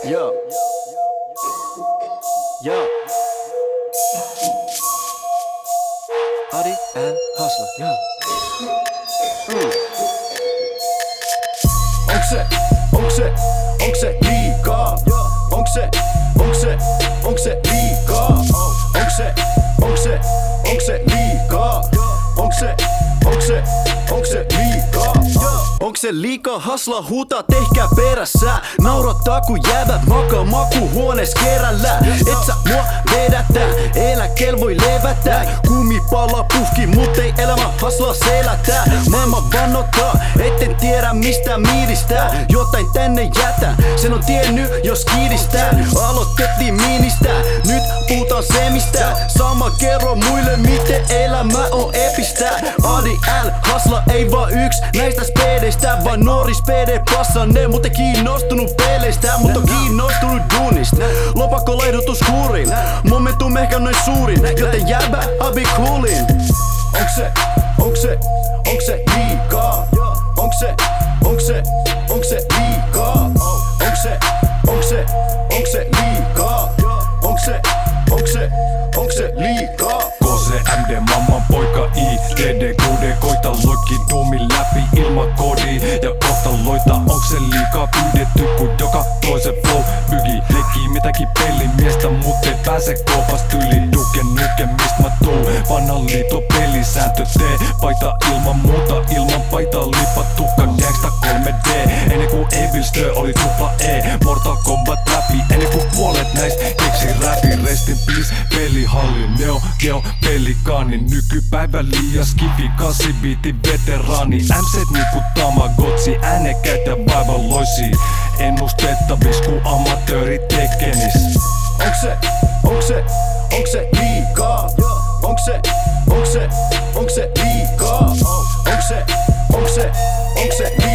Yo. Yo. Adi and Hustler. Yo. Onks se liikaa? Onks se liikaa? Onks se liikaa? Onks se liikaa? Onks se liikaa? Hasla huutaa, tehkää perässä. Naurattaa kun jäävät makaa makuuhuonees kerällä. Et sä mua vedätä, eläkeel voi levätä. Kumipala puhki, mut ei elämä haslaa selätä. Maailma vannottaa, etten tiedä mistä miidistää. Jotain tänne jätä, sen on tiennyt jos kiidistää. Aloitettiin miinistä, nyt puhutaan semistä. Sama kerro muille miten elämä on epistä. Adi L, hasla ei vaan yks näistä spedeistä. Vaan nuori spede passanne, mut ei kiinnostunut peleistä. Mut on kiinnostunut duunista. Lopakolehdutus kuurin, momentum ehkä noin suurin. Joten jäbä, I'll be coolin. Onks se liikaa? Onks se liikaa? Onks se liikaa? Onks se liikaa? KCMD mamman poika IDD6D koita loikki tuumin läpi ilman kodi ja kohtaloita. Onks se liikaa pyydetty kun joka toisen flow bygi leikii mitäkin pelimiestä mut ei pääse koopast yli nuke mist mä tuu. Vanhan liito pelisääntö tee paita ilman muuta ilman paitaa lipattukka gangsta 3D. Ennen kuin Evil Stö oli tupla E Mortal Kombat läpi ennen kuin puolet näist keksi räpi. Rest in peace pelihalli Neo Geo pelikaani. Nykypäivä liian skifi 8 biitin veteraani. MC niinku Tamagotchi äänekkäitä vaivaloisi. Ennustettavis ku amatööri tekenis. Onks se liikaa? Onks se liikaa? Onks se liikaa?